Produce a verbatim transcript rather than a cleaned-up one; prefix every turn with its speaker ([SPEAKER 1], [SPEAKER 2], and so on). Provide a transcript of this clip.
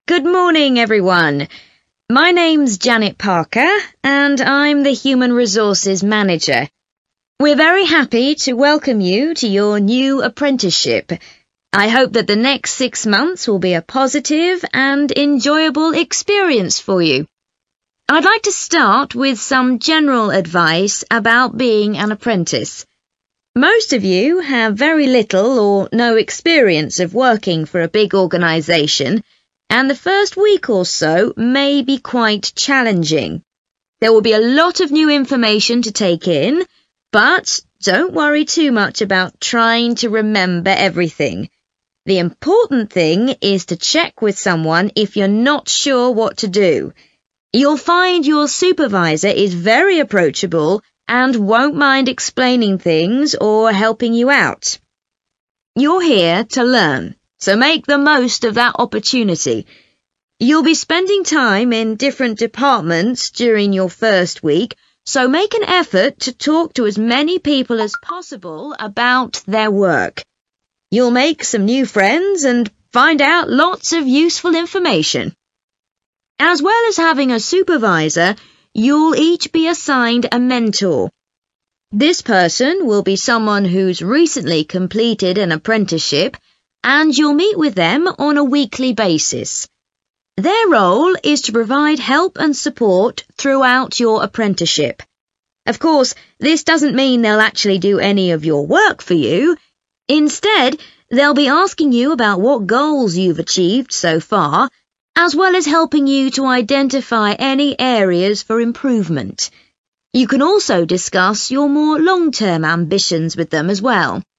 [SPEAKER 1] Good morning, everyone. My name's Janet Parker, and I'm the Human Resources Manager. We're very happy to welcome you to your new apprenticeship. I hope that the next six months will be a positive and enjoyable experience for you. I'd like to start with some general advice about being an apprentice. Most of you have very little or no experience of working for a big organisation, and the first week or so may be quite challenging. There will be a lot of new information to take in, but don't worry too much about trying to remember everything. The important thing is to check with someone if you're not sure what to do. You'll find your supervisor is very approachable and won't mind explaining things or helping you out. You're here to learn, so make the most of that opportunity. You'll be spending time in different departments during your first week, so make an effort to talk to as many people as possible about their work. You'll make some new friends and find out lots of useful information. As well as having a supervisor, you'll each be assigned a mentor. This person will be someone who's recently completed an apprenticeship, and you'll meet with them on a weekly basis. Their role is to provide help and support throughout your apprenticeship. Of course, this doesn't mean they'll actually do any of your work for you. Instead, they'll be asking you about what goals you've achieved so far, as well as helping you to identify any areas for improvement. You can also discuss your more long-term ambitions with them as well.